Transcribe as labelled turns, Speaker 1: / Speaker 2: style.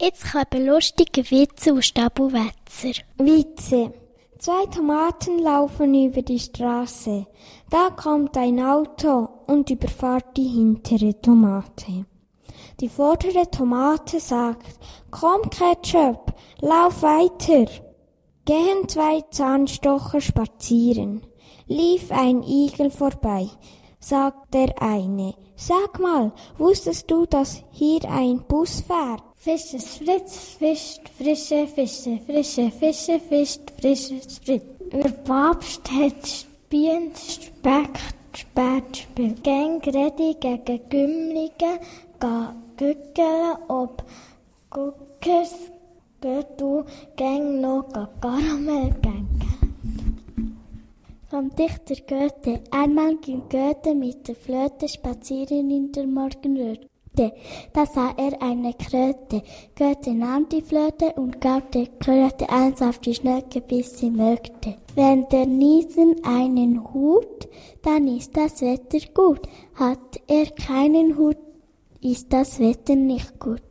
Speaker 1: Jetzt kommen lustige Witze aus Stabelwetzer.
Speaker 2: Witze. 2 Tomaten laufen über die Straße. Da kommt ein Auto und überfährt die hintere Tomate. Die vordere Tomate sagt, komm Ketchup, lauf weiter. Gehen 2 Zahnstocher spazieren. Lief ein Igel vorbei. Sagt der eine, sag mal, wusstest du, dass hier ein Bus fährt?
Speaker 3: Fisches Fritz, fischt frische Fische, frische Fische, fischt frisches Fritz. Der Papst hat Spien, Speck, Spät, Spiel. Gäng Redi gegen Gümmlige, ga Gückele, ob Guckers, geht du, gäng noch, ga Karamell, gäng.
Speaker 1: Vom Dichter Goethe. Einmal ging Goethe mit der Flöte spazieren in der Morgenröte. Da sah er eine Kröte. Goethe nahm die Flöte und gab der Kröte eins auf die Schnecke, bis sie mögte. Wenn der Niesen einen Hut, dann ist das Wetter gut. Hat er keinen Hut, ist das Wetter nicht gut.